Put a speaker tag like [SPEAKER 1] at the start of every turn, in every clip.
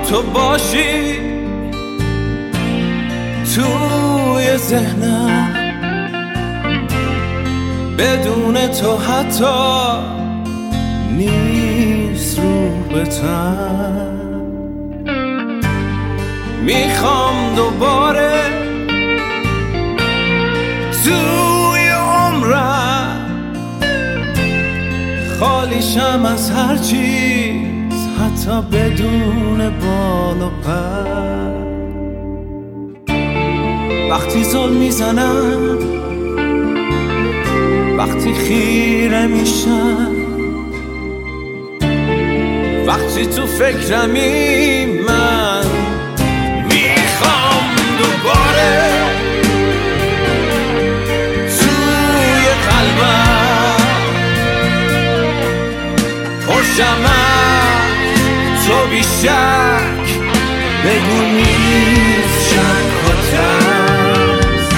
[SPEAKER 1] تو باشی توی ذهنم، بدون تو حتی نیست روح به تن. میخوام دوباره توی عمرم خالیشم از هر چیز، حتی بدون بال و پر. وقتی زل میزنم، وقتی خیره میشم، وقتی تو فکرمی، من میخوام دوباره توی قلبم پرشم از تو بیشک، بگو نیست شک و ترس.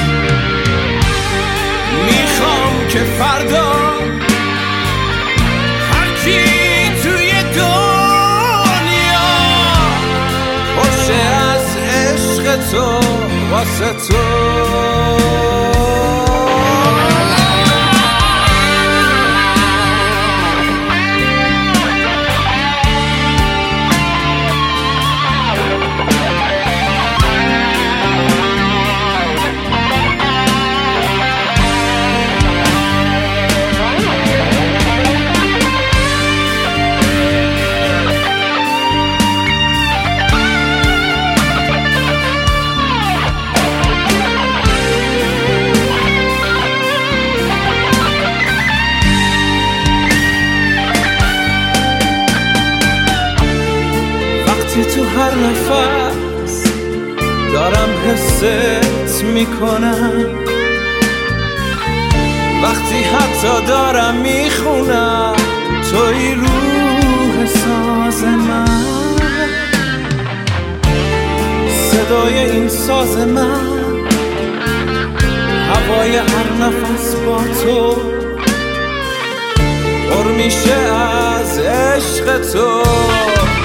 [SPEAKER 1] میخوام که فردا هر کی توی دنیا باشه از عشق تو واسه تو. تو هر نفس دارم حست میکنم، وقتی حتی دارم میخونم توی روح ساز من. صدای این ساز من، هوای هر نفس با تو پر میشه از عشق تو.